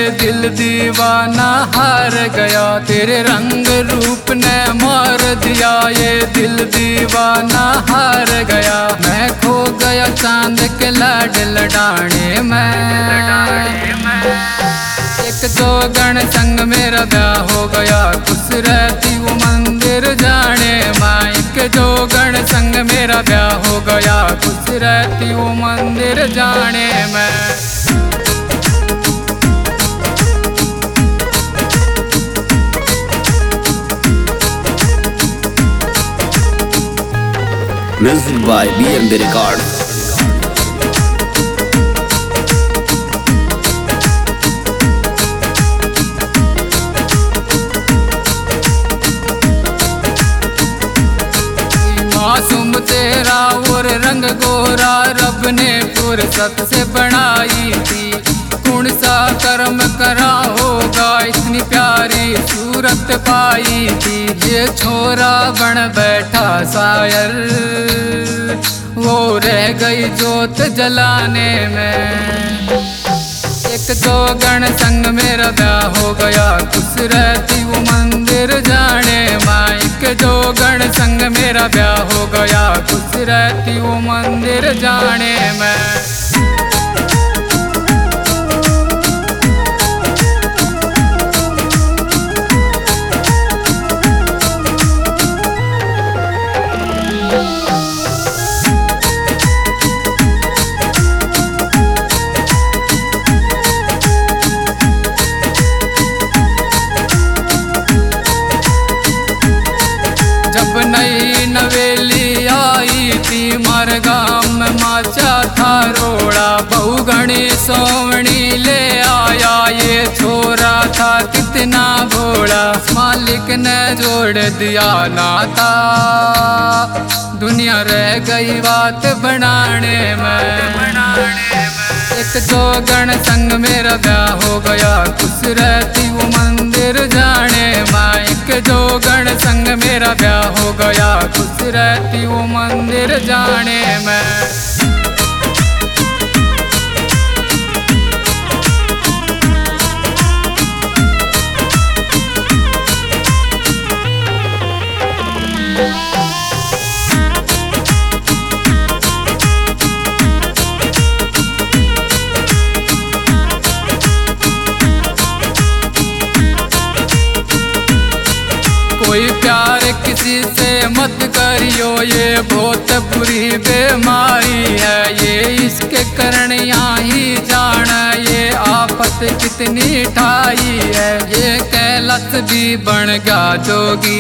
दिल दीवाना हार गया, तेरे रंग रूप ने मार दिया। ये दिल दीवाना हार गया, मैं खो गया चांद के लाड लडाने में। एक जोगण संग मेरा ब्याह हो गया, खुश रहती वो मंदिर जाने माँ। एक जोगण संग मेरा ब्याह हो गया, खुश रहती वो मंदिर जाने में। Music by BMB Records. मासूम तेरा और रंग गोरा रब ने फुर्सत से बनाई थी। कौन सा कर्म करा होगा इतनी प्यारी सूरत पाई थी। ये छोरा बन बैठा शायर, वो रह गई जोत जलाने में। एक जोगण संग मेरा ब्याह हो गया, खुश रहती वो मंदिर जाने माँ। एक जोगण संग मेरा ब्याह हो गया, खुश रहती वो मंदिर जाने में। नई नवेली आई थी मार गाँव में माचा था रोड़ा। बहु घनी सोवनी ले आया, ये छोरा था कितना भोला। मालिक ने जोड़ दिया नाता, दुनिया रह गई बात बनाने में। एक जोगण संग मेरा ब्याह हो गया, खुश रहती वो मंदिर जाने माँ। एक जोगण संग मेरा ब्याह हो गया, खुश रहती वो मंदिर जाने में। कोई प्यार किसी से मत करियो, ये बहुत बुरी बीमारी है। ये इसके कारण यहाँ ही जाना, ये आफत कितनी ठाई है। ये कैलाश भी बन गया जोगी,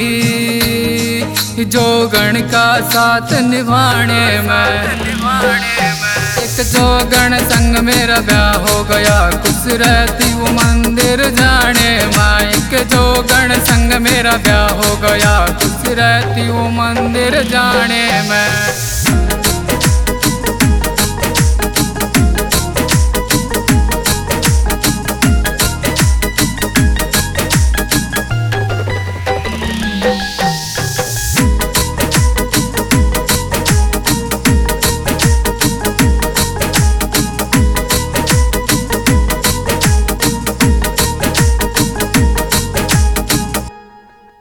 जोगण का साथ निभाने में। एक जोगण संग मेरा ब्याह हो गया, खुश रहती वो मंदिर जाने माँ। एक जोगण संग मेरा ब्याह हो गया, खुश रहती वो मंदिर जाने में।